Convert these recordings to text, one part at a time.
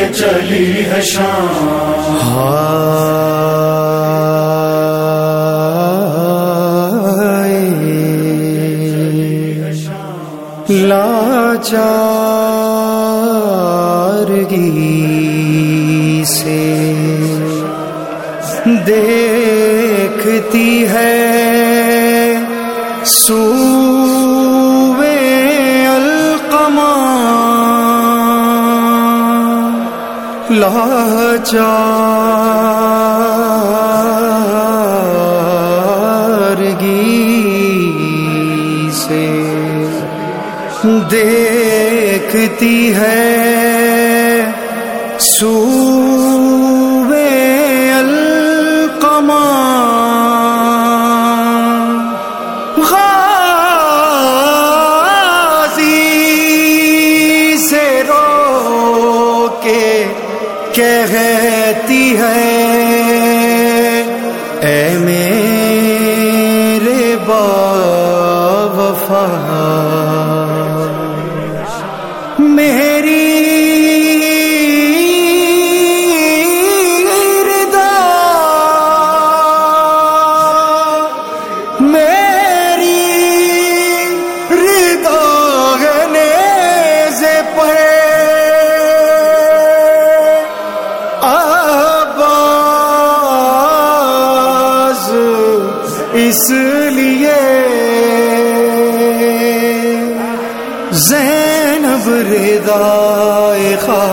چلی ہے شام، لاچارگی سے دیکھتی ہے سوئے القمہ، لاچارگی سے دیکھتی ہے سوئے القمہ، غازی سے رو کے کہتی ہے اے میرے باوفا، میری رضا ہے نیزے پر آباز، اس لیے زینب ردائے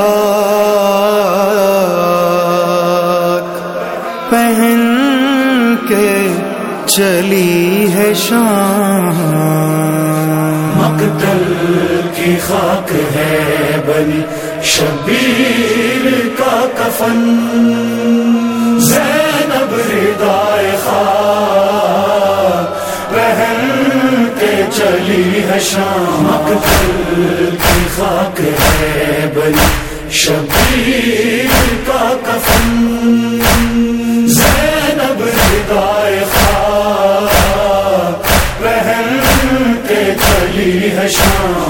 خاک پہن کے چلی ہے شام، مقتل کی خاک ہے بنی شبیر کا کفن، زینب ردائے خاک پہن کے چلی ہے شام، مقتل کی خاک ہے بنی شبیر کا کفن، زینب ردائے خاک پہن کے چلی ہے شام،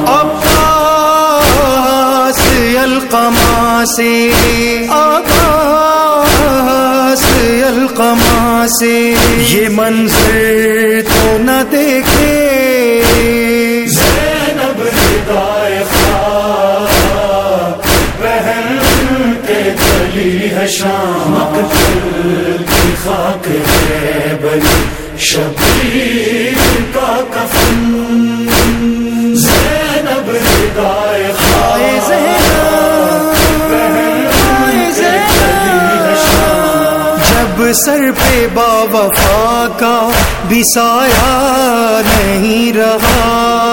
عباس القمہ سے، عباس القمہ سے یہ منظر تو نہ دیکھے، زینب ردائے خاک پہن کے چلی ہے شام، مقتل کی خاک ہے بنی شبیر کا کفن، زینب ردائے خاک پہن کے چلی ہے شام، جب سر پہ باوفا کا بھی سایہ نہیں رہا،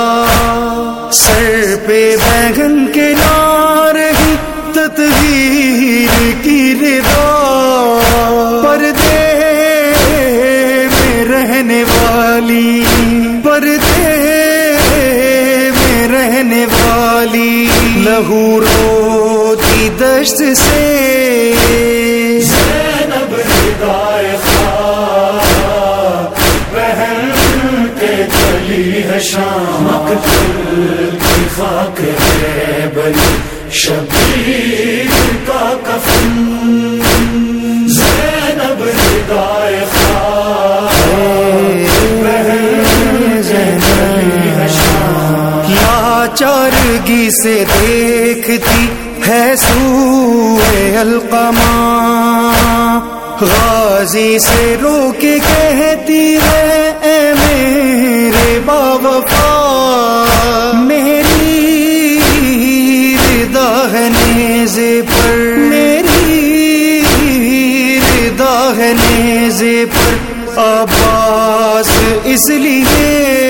سر پہ بیگن کے نار ہی تطہیر کی رضا، پردے میں رہنے والی، پردے میں رہنے والی لہو روتی دشت سے، زینب ردائے خاک پہن کے چلی ہے شام، مقتل کی خاک ہے بنی شبیر کا کفن، زینب ردائے خاک پہن کے چلی ہے شام، لاچارگی سے دیکھتی ہے سوئے القمہ، غازی سے رو کے کہتی ہے اے میرے باوفا، میری رضا ہے نیزے پر، میری رضا ہے نیزے پر عباس، اس لیے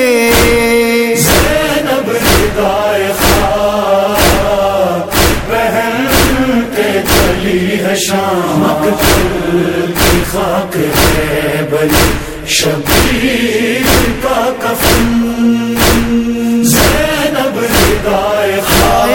زینب ردائے خاک پہن کے چلی ہے شام، مقتل کی خاک ہے بنی شبیر کا کفن، زینب ردائے خاک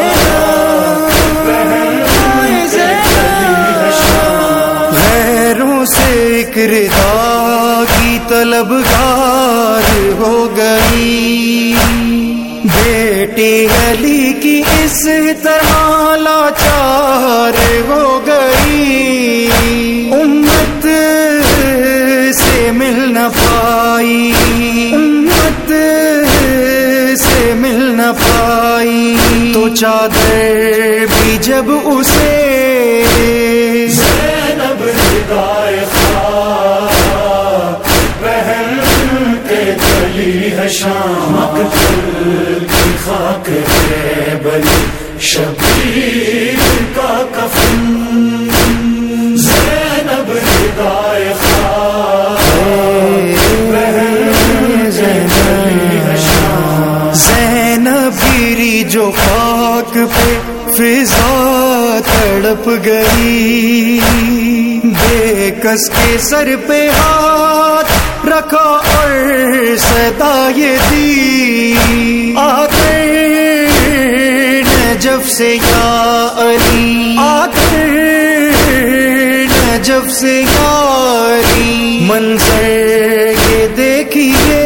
پہن کے چلی ہے شام، غیروں سے ایک رضا کی طلبگار ہو گئی، بے بیٹی علی کی اس طرح لاچار ہو گئی، امت سے مل نہ پائی، امت سے مل نہ پائی، تو چادر بھی جب اسے زینب ہدایت بہن کے چلی ہے شام، مقتل کی خاک ہے بلی شبیر کا کفن، زینب ہدایت بہن کے چلی ہے شام، زینب گری جو خاک پہ فضا تڑپ گئی، بے کس کے سر پہ ہاتھ رکھا اور صدا یہ دی، آ کر نجف سے یا علی، آ کر نجف سے یا علی، منظر یہ دیکھیے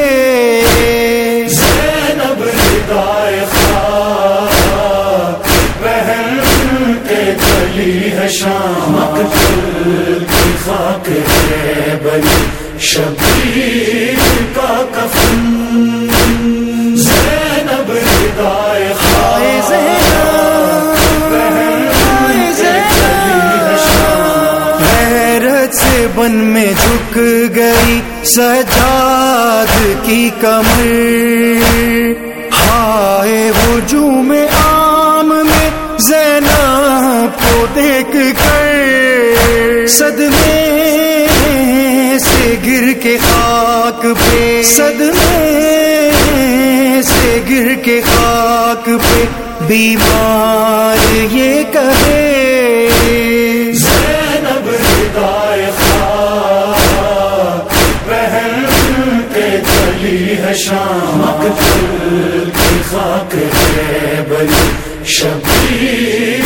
زینب ہدایت بہن کے چلی ہے شام، مقتل کی خاک ہے بلی شبیر کا کفن، زینب ہدایت بہن کے چلی ہے شام، حیرت سے بن میں جھک گئی سجاد کی کمر، ہائے ہجوم عام میں زینب کو دیکھ کر، صدمے سے گر کے خاک پہ، صدمے سے گر کے خاک پہ بیمار یہ کہے زینب ہدایت بہن کے چلی ہے شام، مقتل کی خاک ہے بلی شبیر